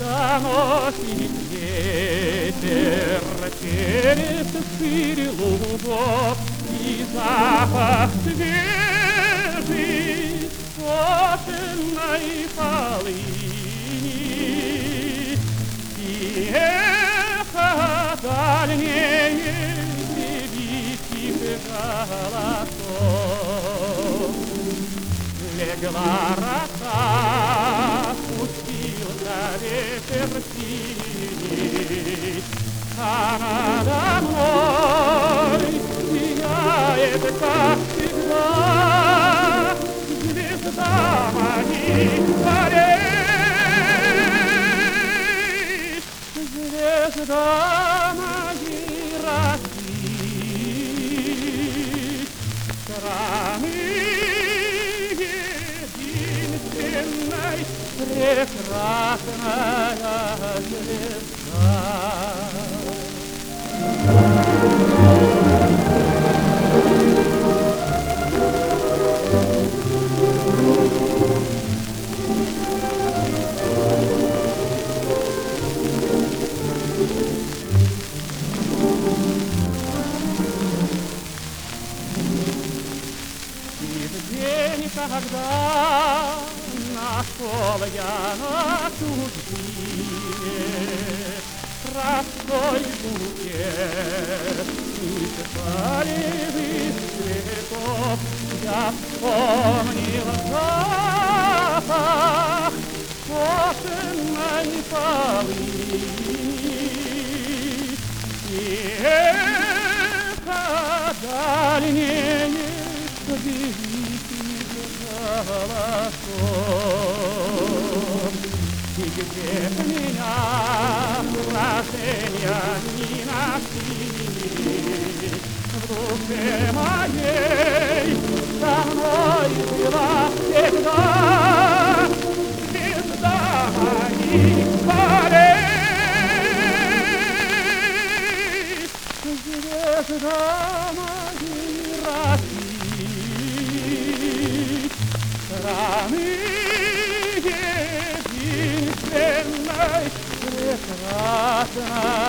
Доносит ветер через шире лугов и запах свежий скошенной полыни. И эхо дальнее девичьих голосов. Легла роса, пустился ветер синий, а надо мной сияет, как всегда, звезда моих полей, звезда моей России, страны единственной прекрасная звезда. И в день, когда нашел я на чужбине простой букет из полевых цветов, я вспомнил запах скошенной полыни. И эхо дальнее великих голосов. И где меня рождения не нашли, в душе моей со мной была всегда звезда моих полей, звезда моей России, страны единственной прекрасной.